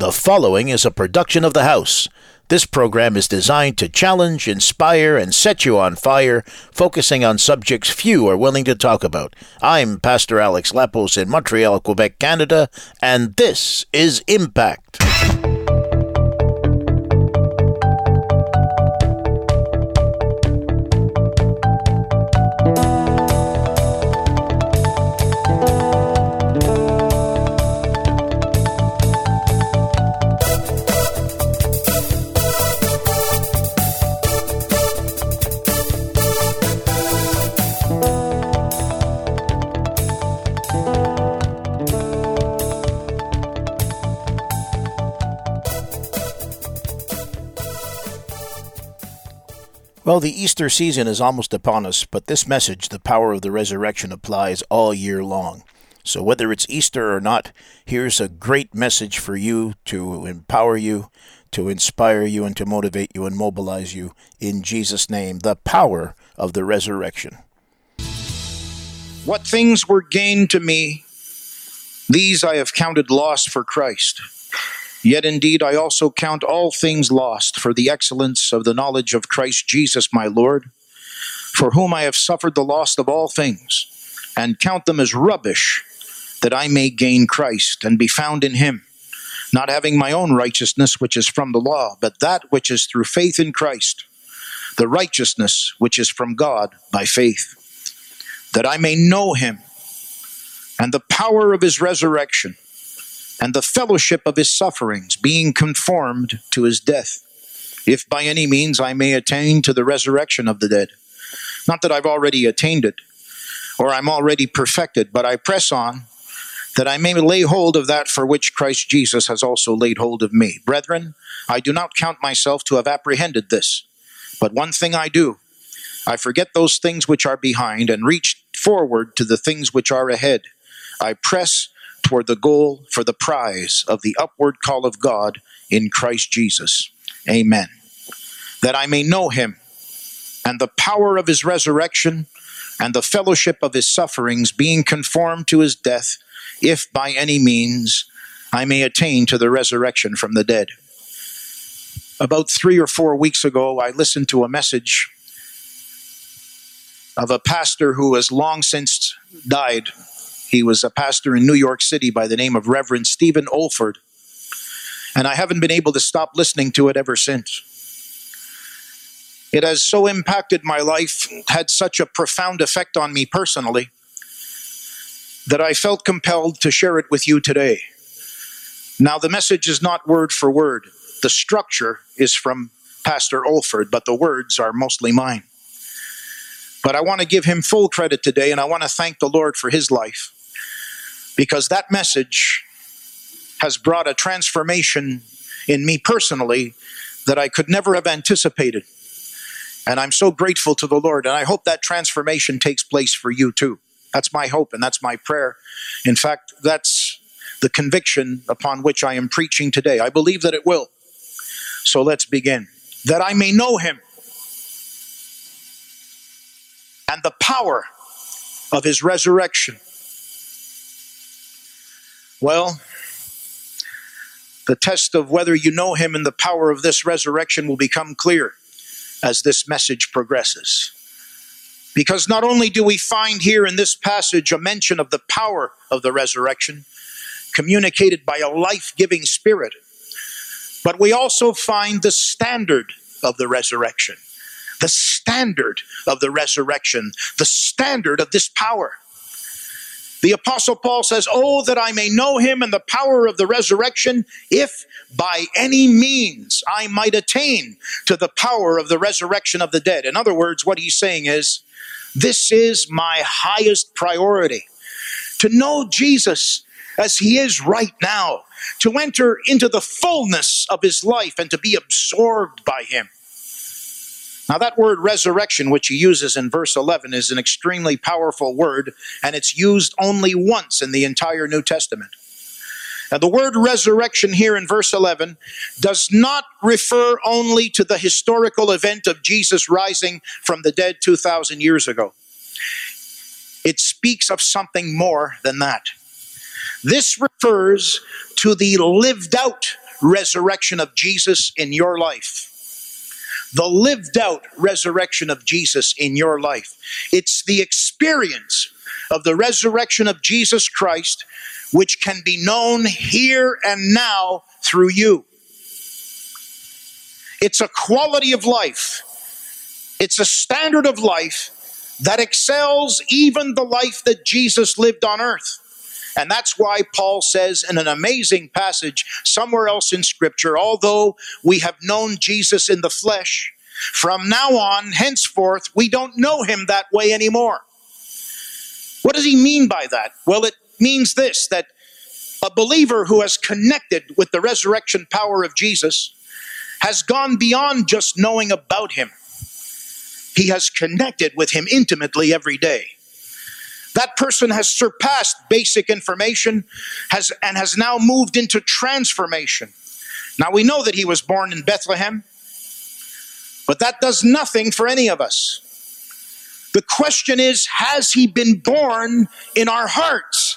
The following is a production of The House. This program is designed to challenge, inspire, and set you on fire, focusing on subjects few are willing to talk about. I'm Pastor Alex Lapos in Montreal, Quebec, Canada, and this is Impact. Well, the Easter season is almost upon us, but this message, the power of the resurrection, applies all year long. So whether it's Easter or not, here's a great message for you to empower you, to inspire you, and to motivate you and mobilize you in Jesus' name. The power of the resurrection. What things were gained to me, these I have counted loss for Christ. Yet indeed I also count all things lost for the excellence of the knowledge of Christ Jesus my Lord, for whom I have suffered the loss of all things, and count them as rubbish, that I may gain Christ and be found in him, not having my own righteousness which is from the law, but that which is through faith in Christ, the righteousness which is from God by faith, that I may know him and the power of his resurrection, and the fellowship of his sufferings, being conformed to his death, if by any means I may attain to the resurrection of the dead. Not that I've already attained it, or I'm already perfected, but I press on, that I may lay hold of that for which Christ Jesus has also laid hold of me. Brethren, I do not count myself to have apprehended this, but one thing I do, I forget those things which are behind, and reach forward to the things which are ahead. I press toward the goal for the prize of the upward call of God in Christ Jesus. Amen. That I may know him and the power of his resurrection and the fellowship of his sufferings, being conformed to his death, if by any means I may attain to the resurrection from the dead. About 3 or 4 weeks ago, I listened to a message of a pastor who has long since died. He was a pastor in New York City by the name of Reverend Stephen Olford. And I haven't been able to stop listening to it ever since. It has so impacted my life, had such a profound effect on me personally, that I felt compelled to share it with you today. Now, the message is not word for word. The structure is from Pastor Olford, but the words are mostly mine. But I want to give him full credit today, and I want to thank the Lord for his life, because that message has brought a transformation in me personally that I could never have anticipated. And I'm so grateful to the Lord, and I hope that transformation takes place for you too. That's my hope, and that's my prayer. In fact, that's the conviction upon which I am preaching today. I believe that it will. So let's begin. That I may know him and the power of his resurrection. Well, the test of whether you know him and the power of this resurrection will become clear as this message progresses. Because not only do we find here in this passage a mention of the power of the resurrection, communicated by a life-giving spirit, but we also find the standard of the resurrection. The standard of the resurrection, the standard of this power. The Apostle Paul says, "Oh, that I may know him and the power of the resurrection, if by any means I might attain to the power of the resurrection of the dead." In other words, what he's saying is, this is my highest priority. To know Jesus as he is right now, to enter into the fullness of his life and to be absorbed by him. Now that word resurrection, which he uses in verse 11, is an extremely powerful word, and it's used only once in the entire New Testament. Now the word resurrection here in verse 11 does not refer only to the historical event of Jesus rising from the dead 2,000 years ago. It speaks of something more than that. This refers to the lived out resurrection of Jesus in your life. The lived out resurrection of Jesus in your life. It's the experience of the resurrection of Jesus Christ which can be known here and now through you. It's a quality of life. It's a standard of life that excels even the life that Jesus lived on earth. And that's why Paul says in an amazing passage somewhere else in Scripture, although we have known Jesus in the flesh, from now on, henceforth, we don't know him that way anymore. What does he mean by that? Well, it means this, that a believer who has connected with the resurrection power of Jesus has gone beyond just knowing about him. He has connected with him intimately every day. That person has surpassed basic information and has now moved into transformation. Now we know that he was born in Bethlehem, but that does nothing for any of us. The question is, has he been born in our hearts?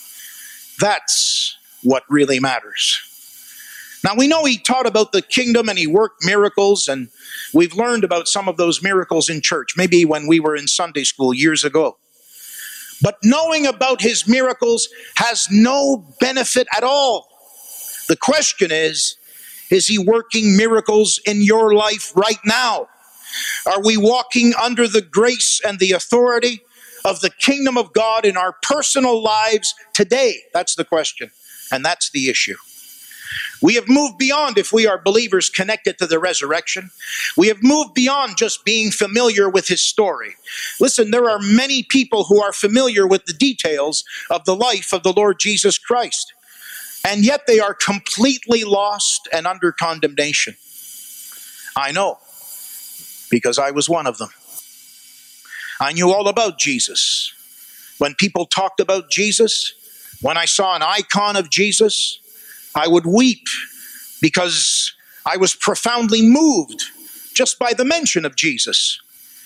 That's what really matters. Now we know he taught about the kingdom and he worked miracles, and we've learned about some of those miracles in church, maybe when we were in Sunday school years ago. But knowing about his miracles has no benefit at all. The question is he working miracles in your life right now? Are we walking under the grace and the authority of the kingdom of God in our personal lives today? That's the question, and that's the issue. We have moved beyond, if we are believers connected to the resurrection, we have moved beyond just being familiar with his story. Listen, there are many people who are familiar with the details of the life of the Lord Jesus Christ, and yet they are completely lost and under condemnation. I know, because I was one of them. I knew all about Jesus. When people talked about Jesus, when I saw an icon of Jesus, I would weep because I was profoundly moved just by the mention of Jesus.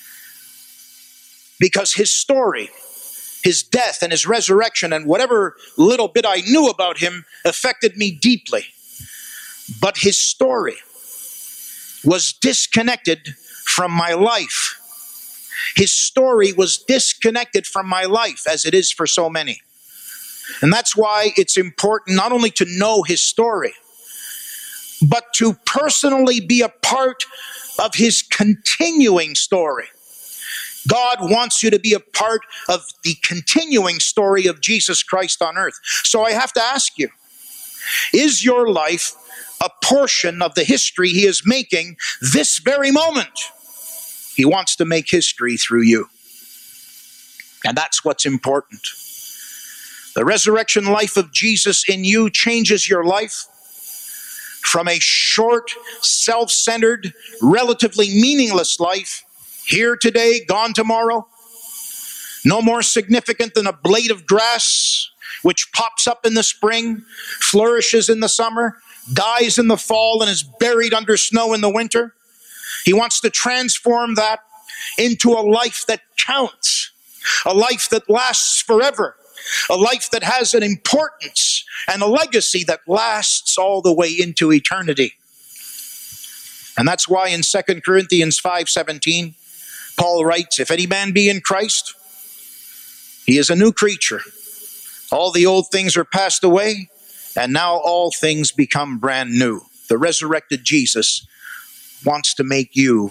Because his story, his death and his resurrection and whatever little bit I knew about him affected me deeply. But his story was disconnected from my life. His story was disconnected from my life, as it is for so many. And that's why it's important not only to know his story, but to personally be a part of his continuing story. God wants you to be a part of the continuing story of Jesus Christ on earth. So I have to ask you, is your life a portion of the history he is making this very moment? He wants to make history through you. And that's what's important. The resurrection life of Jesus in you changes your life from a short, self-centered, relatively meaningless life, here today, gone tomorrow, no more significant than a blade of grass which pops up in the spring, flourishes in the summer, dies in the fall, and is buried under snow in the winter. He wants to transform that into a life that counts, a life that lasts forever, a life that has an importance and a legacy that lasts all the way into eternity. And that's why in 2 Corinthians 5:17, Paul writes, if any man be in Christ, he is a new creature. All the old things are passed away, and now all things become brand new. The resurrected Jesus wants to make you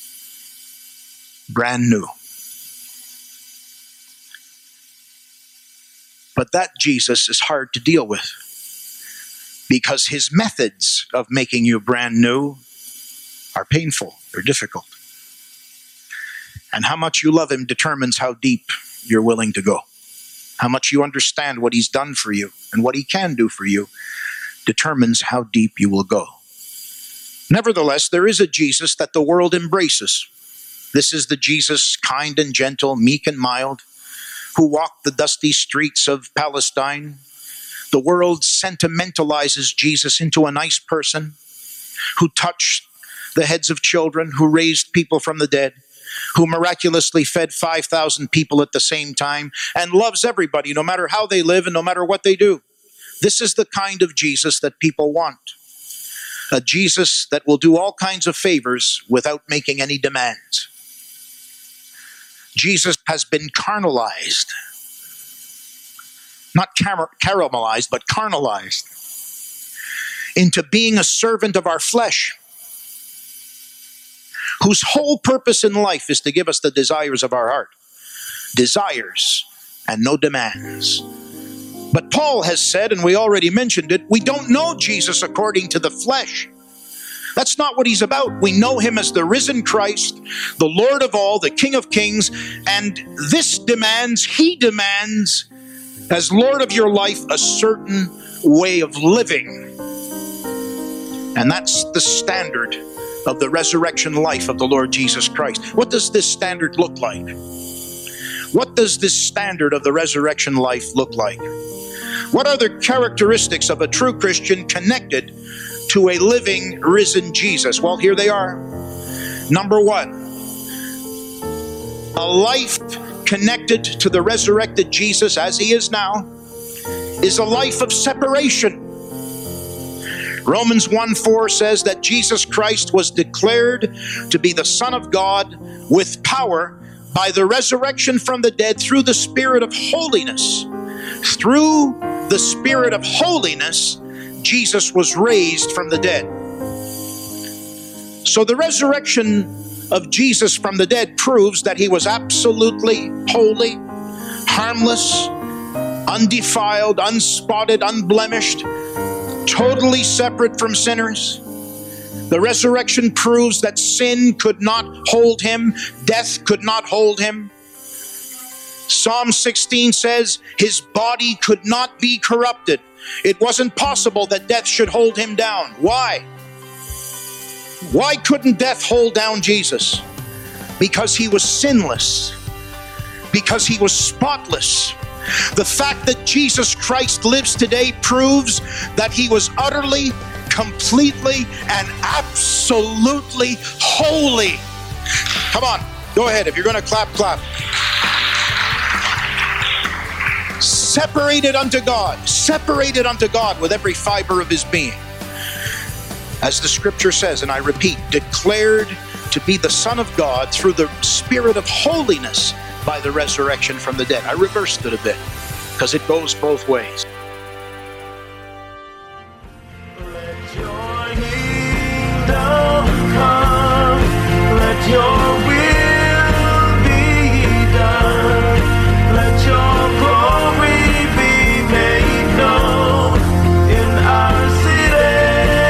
brand new. But that Jesus is hard to deal with because his methods of making you brand new are painful, they're difficult. And how much you love him determines how deep you're willing to go. How much you understand what he's done for you and what he can do for you determines how deep you will go. Nevertheless, there is a Jesus that the world embraces. This is the Jesus, kind and gentle, meek and mild, who walked the dusty streets of Palestine. The world sentimentalizes Jesus into a nice person who touched the heads of children, who raised people from the dead, who miraculously fed 5,000 people at the same time, and loves everybody, no matter how they live and no matter what they do. This is the kind of Jesus that people want. A Jesus that will do all kinds of favors without making any demands. Jesus has been carnalized. Not caramelized, but carnalized into being a servant of our flesh, whose whole purpose in life is to give us the desires of our heart. Desires and no demands. But Paul has said, and we already mentioned it, we don't know Jesus according to the flesh. That's not what he's about. We know him as the risen Christ, the Lord of all, the King of kings, and he demands, as Lord of your life, a certain way of living. And that's the standard of the resurrection life of the Lord Jesus Christ. What does this standard look like? What does this standard of the resurrection life look like? What are the characteristics of a true Christian connected to a living, risen Jesus? Well, here they are. Number one, a life connected to the resurrected Jesus as he is now is a life of separation. Romans 1:4 says that Jesus Christ was declared to be the Son of God with power by the resurrection from the dead through the Spirit of holiness. Through the Spirit of holiness, Jesus was raised from the dead. So the resurrection of Jesus from the dead proves that he was absolutely holy, harmless, undefiled, unspotted, unblemished, totally separate from sinners. The resurrection proves that sin could not hold him, death could not hold him. Psalm 16 says his body could not be corrupted. It wasn't possible that death should hold him down. Why? Why couldn't death hold down Jesus? Because he was sinless. Because he was spotless. The fact that Jesus Christ lives today proves that he was utterly, completely, and absolutely holy. Come on, go ahead. If you're going to clap, clap. Separated unto God with every fiber of his being. As the scripture says, and I repeat, declared to be the Son of God through the Spirit of holiness by the resurrection from the dead. I reversed it a bit because it goes both ways. Let your kingdom come, let your will be done, let your glory be made known in our city.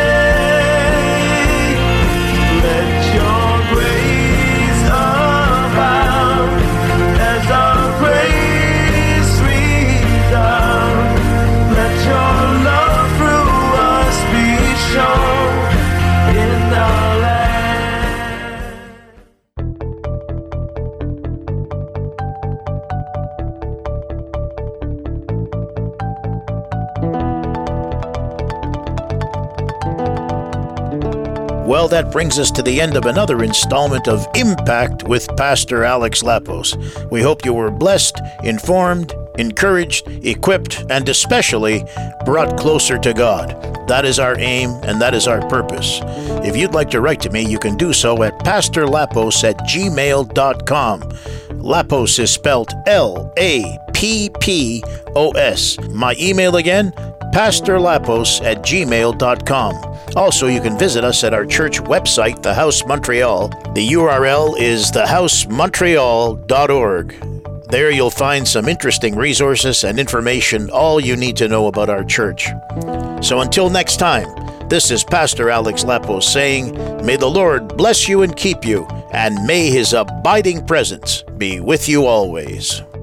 Let your grace abound as our praise resound. Let your love through us be shown in our land. Well, that brings us to the end of another installment of Impact with Pastor Alex Lapos. We hope you were blessed, informed, encouraged, equipped, and especially brought closer to God. That is our aim, and that is our purpose. If you'd like to write to me, you can do so at pastorlapos@gmail.com. Lapos is spelled Lappos. My email again, pastorlapos@gmail.com. Also, you can visit us at our church website, The House Montreal. The URL is thehousemontreal.org. There you'll find some interesting resources and information, all you need to know about our church. So until next time, this is Pastor Alex Lapos saying, may the Lord bless you and keep you, and may his abiding presence be with you always.